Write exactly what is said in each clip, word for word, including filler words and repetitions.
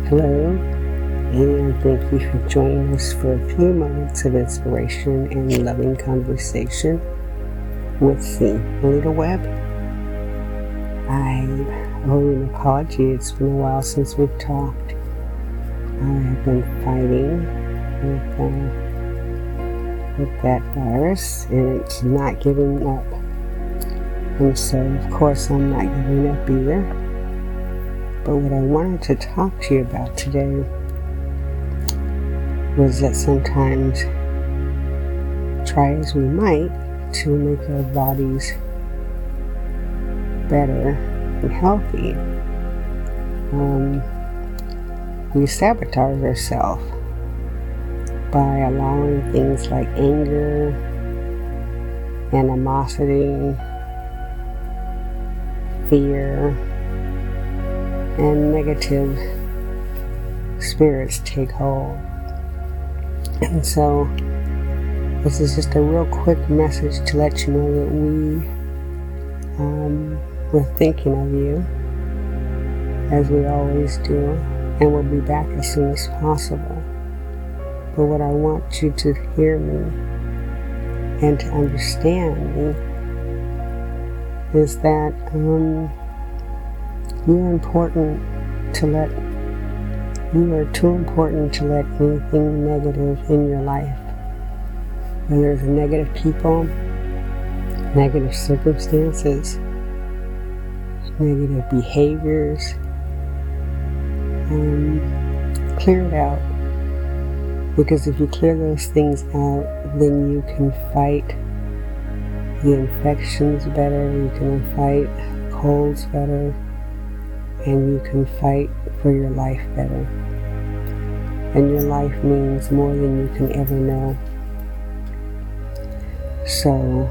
Hello, and thank you for joining us for a few moments of inspiration and loving conversation with the Little Web. I owe an apology. It's been a while since we've talked. I have been fighting with, uh, with that virus, and it's not giving up. And so, of course, I'm not giving up either. But what I wanted to talk to you about today was that sometimes, try as we might to make our bodies better and healthy, um, we sabotage ourselves by allowing things like anger, animosity, fear, and negative spirits take hold. And so this is just a real quick message to let you know that we um, we're thinking of you, as we always do, and we'll be back as soon as possible. But what I want you to hear me and to understand me is that um, you're important to let, you are too important to let anything negative in your life, whether it's negative people, negative circumstances, negative behaviors, um, clear it out. Because if you clear those things out, then you can fight the infections better, you can fight colds better, and you can fight for your life better. And your life means more than you can ever know. So,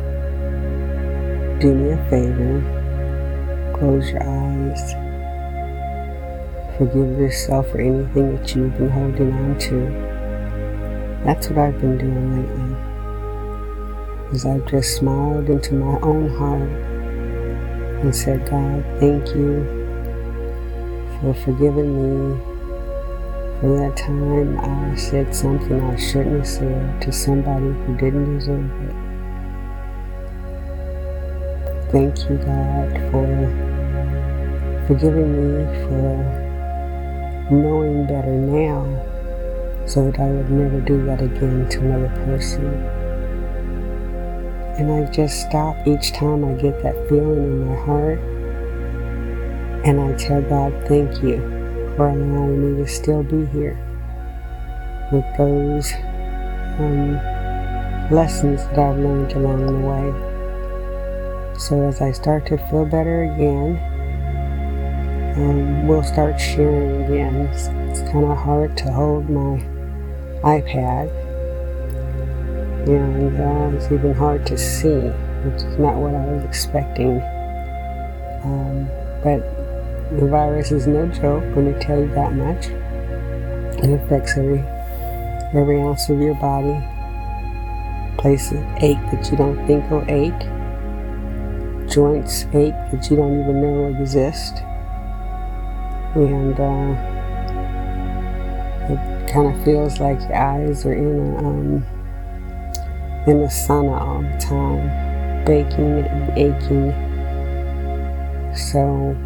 do me a favor, close your eyes, forgive yourself for anything that you've been holding on to. That's what I've been doing lately, is I've just smiled into my own heart and said, God, thank you for forgiving me for that time I said something I shouldn't have said to somebody who didn't deserve it. Thank you, God, for forgiving me for knowing better now so that I would never do that again to another person. And I just stop each time I get that feeling in my heart, and I tell God, thank you for allowing me to still be here with those um, lessons that I've learned along the way. So as I start to feel better again, um, we'll start sharing again. It's, it's kind of hard to hold my iPad, and uh, it's even hard to see, which is not what I was expecting. Um, but the virus is no joke, let me tell you that much. It affects every every ounce of your body. Places ache that you don't think will ache. Joints ache that you don't even know exist. And uh, it kind of feels like your eyes are in a, um, in the sun all the time, baking and aching. So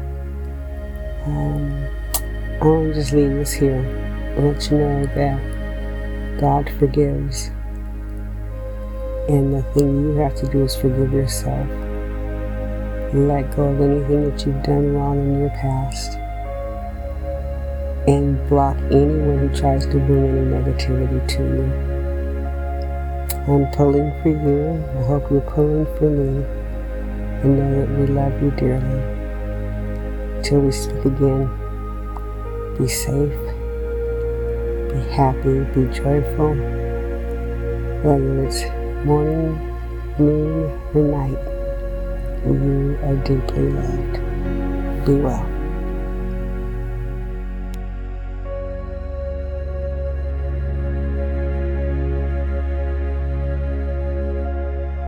Um, I want to just leave this here and let you know that God forgives, and the thing you have to do is forgive yourself. Let go of anything that you've done wrong in your past, and block anyone who tries to bring any negativity to you. I'm pulling for you. I hope you're pulling for me, and know that we love you dearly. Till we speak again, be safe, be happy, be joyful, whether it's morning, noon, or night. You are deeply loved. Be well.